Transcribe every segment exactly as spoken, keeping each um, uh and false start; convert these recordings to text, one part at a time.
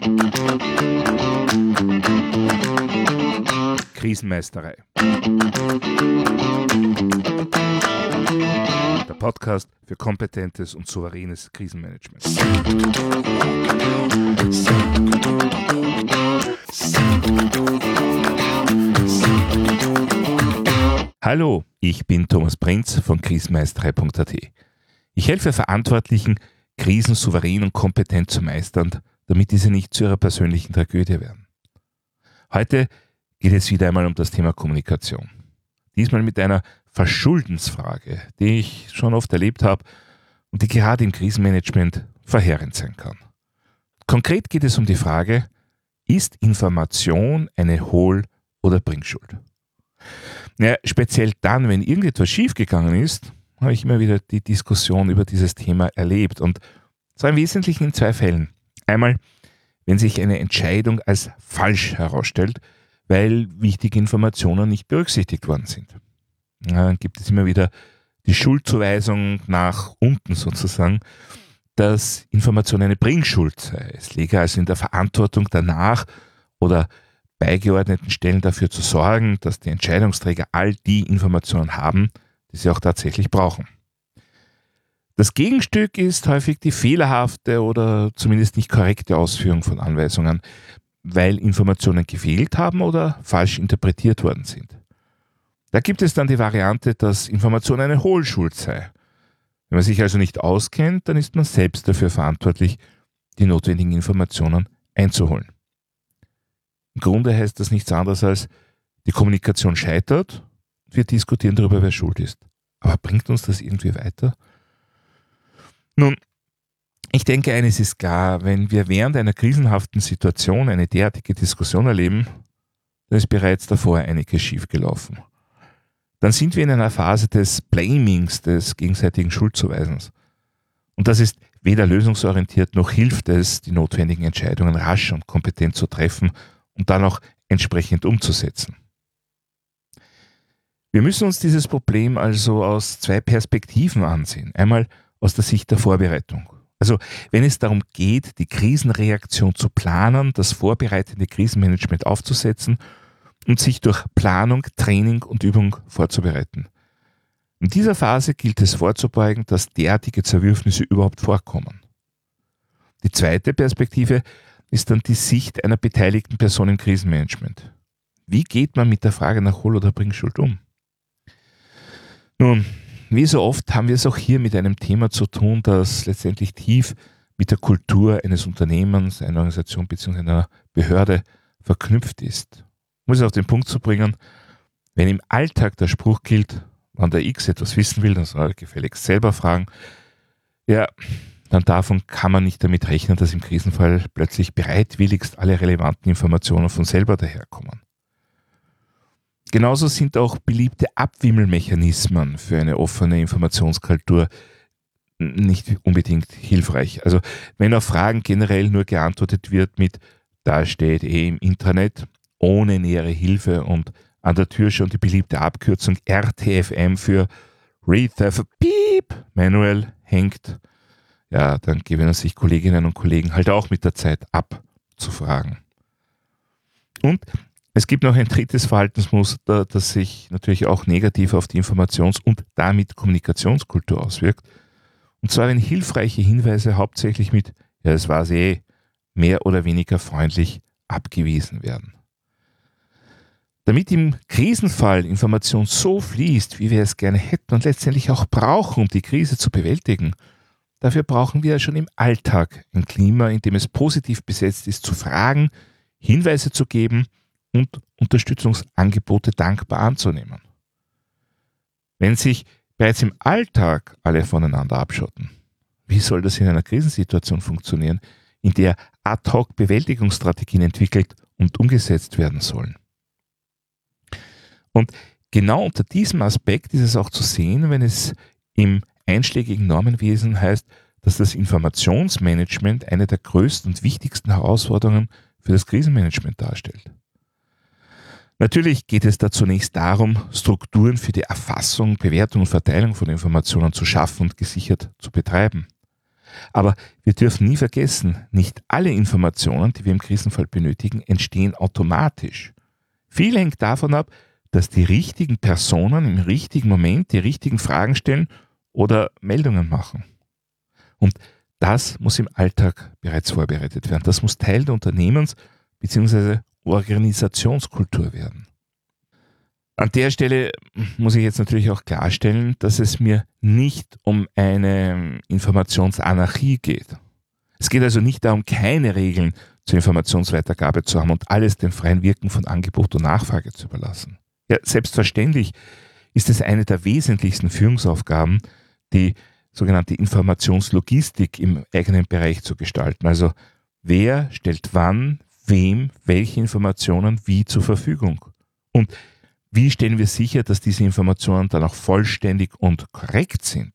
Krisenmeisterei. Der Podcast für kompetentes und souveränes Krisenmanagement. Hallo, ich bin Thomas Prinz von krisenmeisterei punkt a t. Ich helfe Verantwortlichen, Krisen souverän und kompetent zu meistern, damit diese nicht zu ihrer persönlichen Tragödie werden. Heute geht es wieder einmal um das Thema Kommunikation. Diesmal mit einer Verschuldensfrage, die ich schon oft erlebt habe und die gerade im Krisenmanagement verheerend sein kann. Konkret geht es um die Frage, ist Information eine Hohl- oder Bringschuld? Ja, speziell dann, wenn irgendetwas schiefgegangen ist, habe ich immer wieder die Diskussion über dieses Thema erlebt. Und zwar im Wesentlichen in zwei Fällen. Einmal, wenn sich eine Entscheidung als falsch herausstellt, weil wichtige Informationen nicht berücksichtigt worden sind. Ja, dann gibt es immer wieder die Schuldzuweisung nach unten sozusagen, dass Information eine Bringschuld sei. Es läge also in der Verantwortung danach oder beigeordneten Stellen dafür zu sorgen, dass die Entscheidungsträger all die Informationen haben, die sie auch tatsächlich brauchen. Das Gegenstück ist häufig die fehlerhafte oder zumindest nicht korrekte Ausführung von Anweisungen, weil Informationen gefehlt haben oder falsch interpretiert worden sind. Da gibt es dann die Variante, dass Information eine Hohlschuld sei. Wenn man sich also nicht auskennt, dann ist man selbst dafür verantwortlich, die notwendigen Informationen einzuholen. Im Grunde heißt das nichts anderes als, die Kommunikation scheitert, wir diskutieren darüber, wer schuld ist. Aber bringt uns das irgendwie weiter? Nun, ich denke, eines ist klar, wenn wir während einer krisenhaften Situation eine derartige Diskussion erleben, dann ist bereits davor einiges schiefgelaufen. Dann sind wir in einer Phase des Blamings, des gegenseitigen Schuldzuweisens. Und das ist weder lösungsorientiert noch hilft es, die notwendigen Entscheidungen rasch und kompetent zu treffen und dann auch entsprechend umzusetzen. Wir müssen uns dieses Problem also aus zwei Perspektiven ansehen. Einmal aus der Sicht der Vorbereitung. Also wenn es darum geht, die Krisenreaktion zu planen, das vorbereitende Krisenmanagement aufzusetzen und sich durch Planung, Training und Übung vorzubereiten. In dieser Phase gilt es vorzubeugen, dass derartige Zerwürfnisse überhaupt vorkommen. Die zweite Perspektive ist dann die Sicht einer beteiligten Person im Krisenmanagement. Wie geht man mit der Frage nach Hohl- oder Bringschuld um? Nun, wie so oft haben wir es auch hier mit einem Thema zu tun, das letztendlich tief mit der Kultur eines Unternehmens, einer Organisation bzw. einer Behörde verknüpft ist. Um es auf den Punkt zu bringen, wenn im Alltag der Spruch gilt, wenn der X etwas wissen will, dann soll er gefälligst selber fragen, ja, dann davon kann man nicht damit rechnen, dass im Krisenfall plötzlich bereitwilligst alle relevanten Informationen von selber daherkommen. Genauso sind auch beliebte Abwimmelmechanismen für eine offene Informationskultur nicht unbedingt hilfreich. Also wenn auf Fragen generell nur geantwortet wird mit da steht eh im Intranet, ohne nähere Hilfe und an der Tür schon die beliebte Abkürzung R T F M für Read the Beep Manual hängt, ja, dann gewöhnen sich Kolleginnen und Kollegen halt auch mit der Zeit abzufragen. Und es gibt noch ein drittes Verhaltensmuster, das sich natürlich auch negativ auf die Informations- und damit Kommunikationskultur auswirkt. Und zwar, wenn hilfreiche Hinweise hauptsächlich mit, ja, das war eh, mehr oder weniger freundlich abgewiesen werden. Damit im Krisenfall Information so fließt, wie wir es gerne hätten und letztendlich auch brauchen, um die Krise zu bewältigen, dafür brauchen wir schon im Alltag ein Klima, in dem es positiv besetzt ist, zu fragen, Hinweise zu geben und Unterstützungsangebote dankbar anzunehmen. Wenn sich bereits im Alltag alle voneinander abschotten, wie soll das in einer Krisensituation funktionieren, in der Ad-hoc-Bewältigungsstrategien entwickelt und umgesetzt werden sollen? Und genau unter diesem Aspekt ist es auch zu sehen, wenn es im einschlägigen Normenwesen heißt, dass das Informationsmanagement eine der größten und wichtigsten Herausforderungen für das Krisenmanagement darstellt. Natürlich geht es da zunächst darum, Strukturen für die Erfassung, Bewertung und Verteilung von Informationen zu schaffen und gesichert zu betreiben. Aber wir dürfen nie vergessen, nicht alle Informationen, die wir im Krisenfall benötigen, entstehen automatisch. Viel hängt davon ab, dass die richtigen Personen im richtigen Moment die richtigen Fragen stellen oder Meldungen machen. Und das muss im Alltag bereits vorbereitet werden. Das muss Teil der Unternehmens- bzw. Organisationskultur werden. An der Stelle muss ich jetzt natürlich auch klarstellen, dass es mir nicht um eine Informationsanarchie geht. Es geht also nicht darum, keine Regeln zur Informationsweitergabe zu haben und alles dem freien Wirken von Angebot und Nachfrage zu überlassen. Ja, selbstverständlich ist es eine der wesentlichsten Führungsaufgaben, die sogenannte Informationslogistik im eigenen Bereich zu gestalten. Also wer stellt wann, wem, welche Informationen wie zur Verfügung. Und wie stellen wir sicher, dass diese Informationen dann auch vollständig und korrekt sind?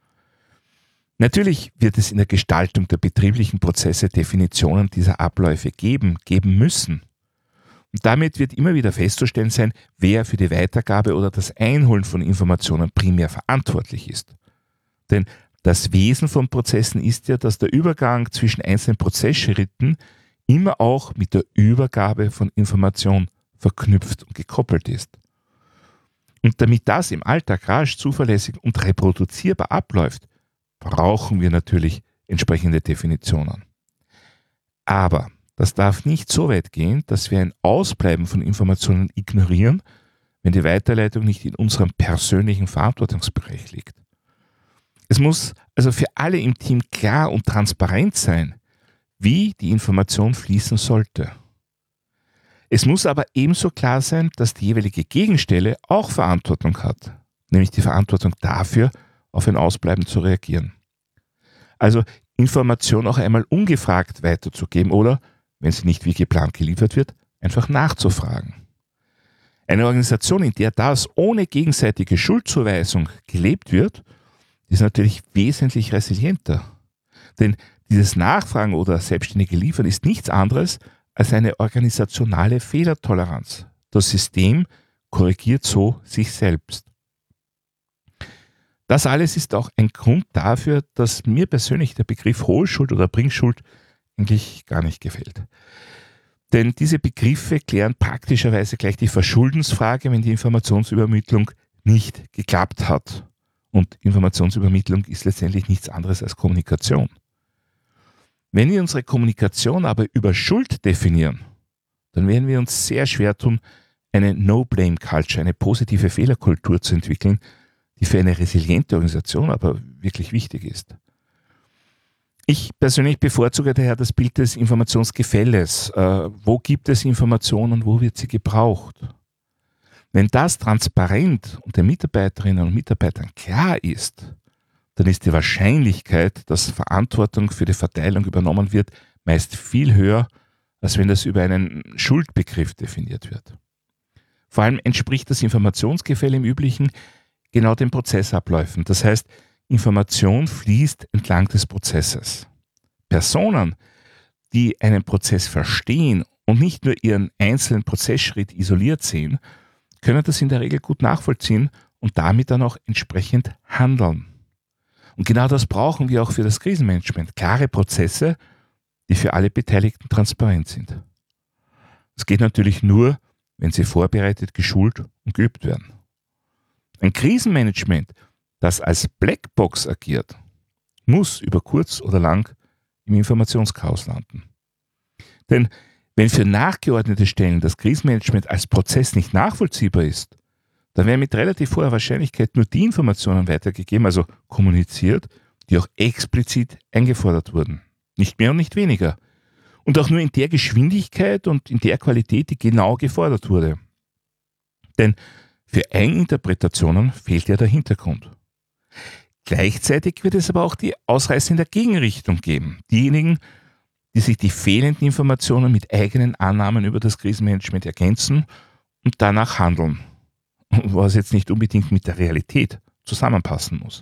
Natürlich wird es in der Gestaltung der betrieblichen Prozesse Definitionen dieser Abläufe geben, geben müssen. Und damit wird immer wieder festzustellen sein, wer für die Weitergabe oder das Einholen von Informationen primär verantwortlich ist. Denn das Wesen von Prozessen ist ja, dass der Übergang zwischen einzelnen Prozessschritten immer auch mit der Übergabe von Information verknüpft und gekoppelt ist. Und damit das im Alltag rasch, zuverlässig und reproduzierbar abläuft, brauchen wir natürlich entsprechende Definitionen. Aber das darf nicht so weit gehen, dass wir ein Ausbleiben von Informationen ignorieren, wenn die Weiterleitung nicht in unserem persönlichen Verantwortungsbereich liegt. Es muss also für alle im Team klar und transparent sein, wie die Information fließen sollte. Es muss aber ebenso klar sein, dass die jeweilige Gegenstelle auch Verantwortung hat, nämlich die Verantwortung dafür, auf ein Ausbleiben zu reagieren. Also Information auch einmal ungefragt weiterzugeben oder, wenn sie nicht wie geplant geliefert wird, einfach nachzufragen. Eine Organisation, in der das ohne gegenseitige Schuldzuweisung gelebt wird, ist natürlich wesentlich resilienter. Denn dieses Nachfragen oder selbstständige Liefern ist nichts anderes als eine organisationale Fehlertoleranz. Das System korrigiert so sich selbst. Das alles ist auch ein Grund dafür, dass mir persönlich der Begriff Hohlschuld oder Bringschuld eigentlich gar nicht gefällt. Denn diese Begriffe klären praktischerweise gleich die Verschuldensfrage, wenn die Informationsübermittlung nicht geklappt hat. Und Informationsübermittlung ist letztendlich nichts anderes als Kommunikation. Wenn wir unsere Kommunikation aber über Schuld definieren, dann werden wir uns sehr schwer tun, eine No-Blame-Culture, eine positive Fehlerkultur zu entwickeln, die für eine resiliente Organisation aber wirklich wichtig ist. Ich persönlich bevorzuge daher das Bild des Informationsgefälles. Äh, wo gibt es Informationen und wo wird sie gebraucht? Wenn das transparent und den Mitarbeiterinnen und Mitarbeitern klar ist, dann ist die Wahrscheinlichkeit, dass Verantwortung für die Verteilung übernommen wird, meist viel höher, als wenn das über einen Schuldbegriff definiert wird. Vor allem entspricht das Informationsgefälle im Üblichen genau den Prozessabläufen. Das heißt, Information fließt entlang des Prozesses. Personen, die einen Prozess verstehen und nicht nur ihren einzelnen Prozessschritt isoliert sehen, können das in der Regel gut nachvollziehen und damit dann auch entsprechend handeln. Und genau das brauchen wir auch für das Krisenmanagement. Klare Prozesse, die für alle Beteiligten transparent sind. Das geht natürlich nur, wenn sie vorbereitet, geschult und geübt werden. Ein Krisenmanagement, das als Blackbox agiert, muss über kurz oder lang im Informationschaos landen. Denn wenn für nachgeordnete Stellen das Krisenmanagement als Prozess nicht nachvollziehbar ist, dann werden mit relativ hoher Wahrscheinlichkeit nur die Informationen weitergegeben, also kommuniziert, die auch explizit eingefordert wurden. Nicht mehr und nicht weniger. Und auch nur in der Geschwindigkeit und in der Qualität, die genau gefordert wurde. Denn für Eigeninterpretationen fehlt ja der Hintergrund. Gleichzeitig wird es aber auch die Ausreißer in der Gegenrichtung geben. Diejenigen, die sich die fehlenden Informationen mit eigenen Annahmen über das Krisenmanagement ergänzen und danach handeln. Was jetzt nicht unbedingt mit der Realität zusammenpassen muss.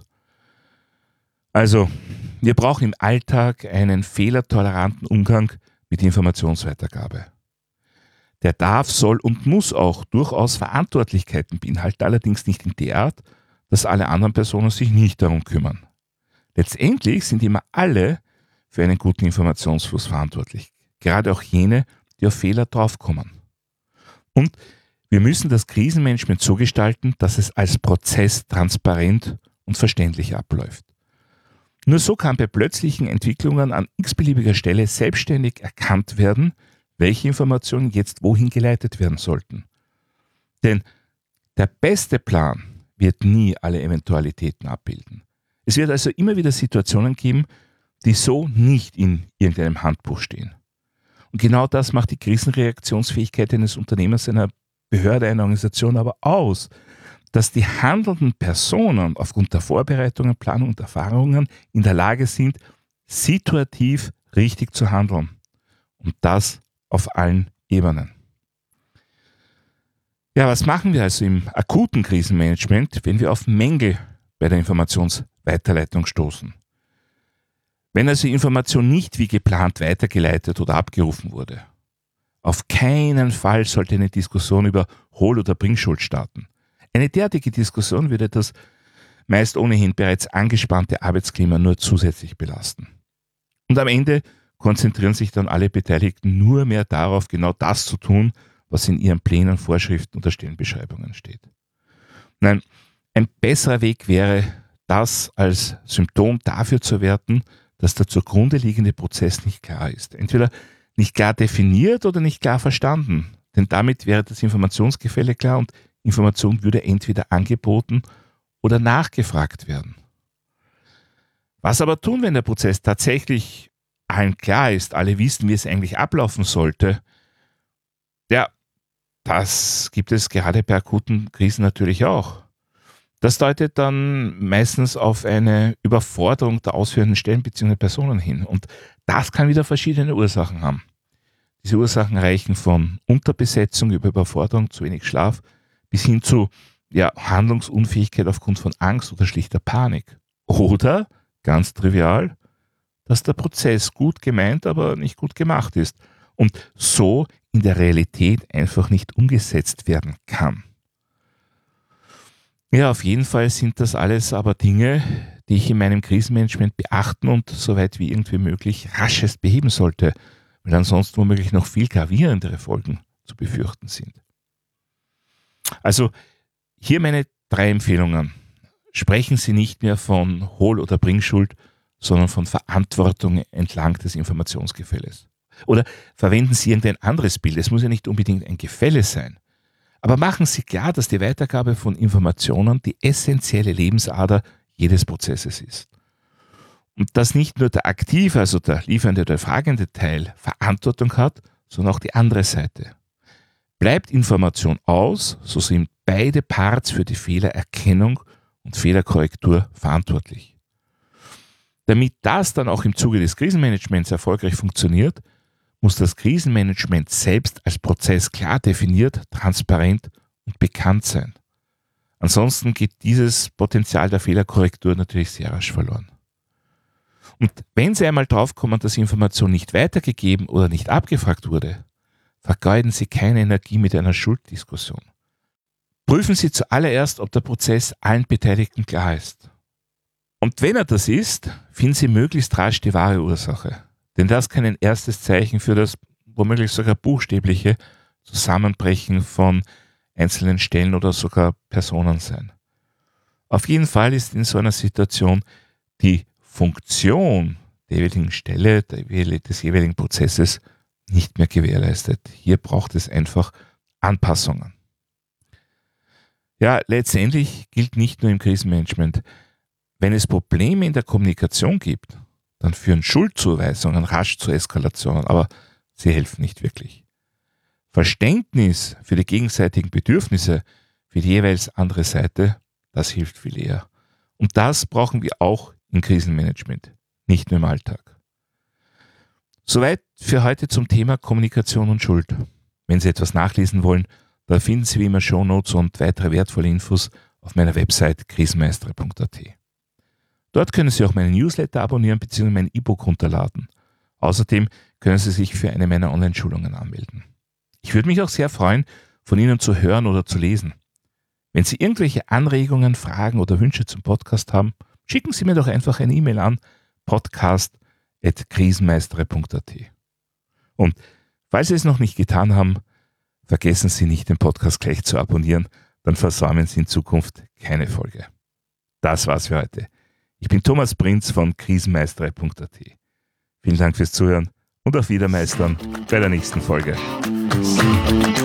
Also, wir brauchen im Alltag einen fehlertoleranten Umgang mit Informationsweitergabe. Der darf, soll und muss auch durchaus Verantwortlichkeiten beinhalten, allerdings nicht in der Art, dass alle anderen Personen sich nicht darum kümmern. Letztendlich sind immer alle für einen guten Informationsfluss verantwortlich. Gerade auch jene, die auf Fehler draufkommen. Und wir müssen das Krisenmanagement so gestalten, dass es als Prozess transparent und verständlich abläuft. Nur so kann bei plötzlichen Entwicklungen an x-beliebiger Stelle selbstständig erkannt werden, welche Informationen jetzt wohin geleitet werden sollten. Denn der beste Plan wird nie alle Eventualitäten abbilden. Es wird also immer wieder Situationen geben, die so nicht in irgendeinem Handbuch stehen. Und genau das macht die Krisenreaktionsfähigkeit eines Unternehmers, einer Behörde, einer Organisation aber aus, dass die handelnden Personen aufgrund der Vorbereitungen, Planung und Erfahrungen in der Lage sind, situativ richtig zu handeln. Und das auf allen Ebenen. Ja, was machen wir also im akuten Krisenmanagement, wenn wir auf Mängel bei der Informationsweiterleitung stoßen? Wenn also Information nicht wie geplant weitergeleitet oder abgerufen wurde. Auf keinen Fall sollte eine Diskussion über Hol- oder Bringschuld starten. Eine derartige Diskussion würde das meist ohnehin bereits angespannte Arbeitsklima nur zusätzlich belasten. Und am Ende konzentrieren sich dann alle Beteiligten nur mehr darauf, genau das zu tun, was in ihren Plänen, Vorschriften oder Stellenbeschreibungen steht. Nein, ein besserer Weg wäre, das als Symptom dafür zu werten, dass der zugrunde liegende Prozess nicht klar ist. Entweder nicht klar definiert oder nicht klar verstanden. Denn damit wäre das Informationsgefälle klar und Information würde entweder angeboten oder nachgefragt werden. Was aber tun, wenn der Prozess tatsächlich allen klar ist, alle wissen, wie es eigentlich ablaufen sollte? Ja, das gibt es gerade bei akuten Krisen natürlich auch. Das deutet dann meistens auf eine Überforderung der ausführenden Stellen bzw. Personen hin. Und das kann wieder verschiedene Ursachen haben. Diese Ursachen reichen von Unterbesetzung über Überforderung, zu wenig Schlaf, bis hin zu ja, Handlungsunfähigkeit aufgrund von Angst oder schlichter Panik. Oder, ganz trivial, dass der Prozess gut gemeint, aber nicht gut gemacht ist und so in der Realität einfach nicht umgesetzt werden kann. Ja, auf jeden Fall sind das alles aber Dinge, die ich in meinem Krisenmanagement beachten und soweit wie irgendwie möglich raschest beheben sollte, weil ansonsten womöglich noch viel gravierendere Folgen zu befürchten sind. Also hier meine drei Empfehlungen. Sprechen Sie nicht mehr von Hol- oder Bringschuld, sondern von Verantwortung entlang des Informationsgefälles. Oder verwenden Sie irgendein anderes Bild. Es muss ja nicht unbedingt ein Gefälle sein. Aber machen Sie klar, dass die Weitergabe von Informationen die essentielle Lebensader jedes Prozesses ist. Und dass nicht nur der aktive, also der liefernde oder fragende Teil Verantwortung hat, sondern auch die andere Seite. Bleibt Information aus, so sind beide Parts für die Fehlererkennung und Fehlerkorrektur verantwortlich. Damit das dann auch im Zuge des Krisenmanagements erfolgreich funktioniert, muss das Krisenmanagement selbst als Prozess klar definiert, transparent und bekannt sein. Ansonsten geht dieses Potenzial der Fehlerkorrektur natürlich sehr rasch verloren. Und wenn Sie einmal draufkommen, dass Information nicht weitergegeben oder nicht abgefragt wurde, vergeuden Sie keine Energie mit einer Schulddiskussion. Prüfen Sie zuallererst, ob der Prozess allen Beteiligten klar ist. Und wenn er das ist, finden Sie möglichst rasch die wahre Ursache. Denn das kann ein erstes Zeichen für das womöglich sogar buchstäbliche Zusammenbrechen von einzelnen Stellen oder sogar Personen sein. Auf jeden Fall ist in so einer Situation die Funktion der jeweiligen Stelle, des jeweiligen Prozesses nicht mehr gewährleistet. Hier braucht es einfach Anpassungen. Ja, letztendlich gilt nicht nur im Krisenmanagement, wenn es Probleme in der Kommunikation gibt, dann führen Schuldzuweisungen rasch zu Eskalationen, aber sie helfen nicht wirklich. Verständnis für die gegenseitigen Bedürfnisse für die jeweils andere Seite, das hilft viel eher. Und das brauchen wir auch im Krisenmanagement, nicht nur im Alltag. Soweit für heute zum Thema Kommunikation und Schuld. Wenn Sie etwas nachlesen wollen, da finden Sie wie immer Shownotes und weitere wertvolle Infos auf meiner Website krisenmeistre punkt a t. Dort können Sie auch meinen Newsletter abonnieren bzw. mein E-Book runterladen. Außerdem können Sie sich für eine meiner Online-Schulungen anmelden. Ich würde mich auch sehr freuen, von Ihnen zu hören oder zu lesen. Wenn Sie irgendwelche Anregungen, Fragen oder Wünsche zum Podcast haben, schicken Sie mir doch einfach eine E-Mail an podcast at krisenmeistere punkt at. Und falls Sie es noch nicht getan haben, vergessen Sie nicht, den Podcast gleich zu abonnieren, dann versäumen Sie in Zukunft keine Folge. Das war's für heute. Ich bin Thomas Prinz von krisenmeistere punkt at. Vielen Dank fürs Zuhören und auf Wiedermeistern bei der nächsten Folge.